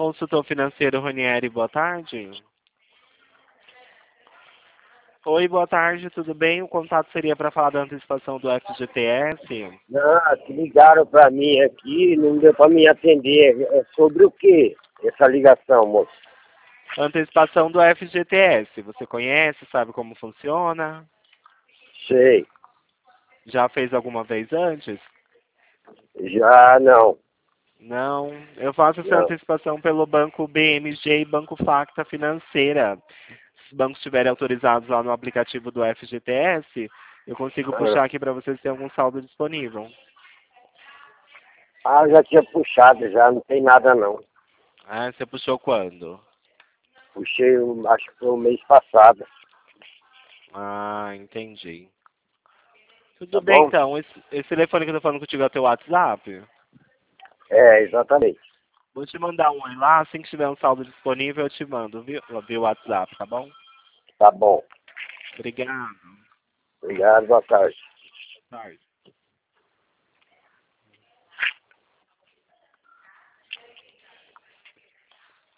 Consultor financeiro Ranieri, boa tarde. Oi, boa tarde, tudo bem? O contato seria para falar da antecipação do FGTS. Ah, que ligaram para mim aqui, não deu para me atender. É sobre o que essa ligação, moço? Antecipação do FGTS. Você conhece, sabe como funciona? Sei. Já fez alguma vez antes? Já não. Não. Eu faço essa Não. antecipação pelo Banco BMG e Banco Facta Financeira. Se os bancos estiverem autorizados lá no aplicativo do FGTS, eu consigo puxar aqui para vocês se tem algum saldo disponível. Ah, já tinha puxado, já não tem nada não. Ah, você puxou quando? Puxei, acho que foi o mês passado. Ah, entendi. Tá Tudo bem, bom? então. Esse telefone que eu tô falando contigo é o teu WhatsApp? É, exatamente. Vou te mandar um oi lá, assim que tiver um saldo disponível, eu te mando, viu? Via WhatsApp, tá bom? Tá bom. Obrigado. Obrigado, boa tarde. Tarde.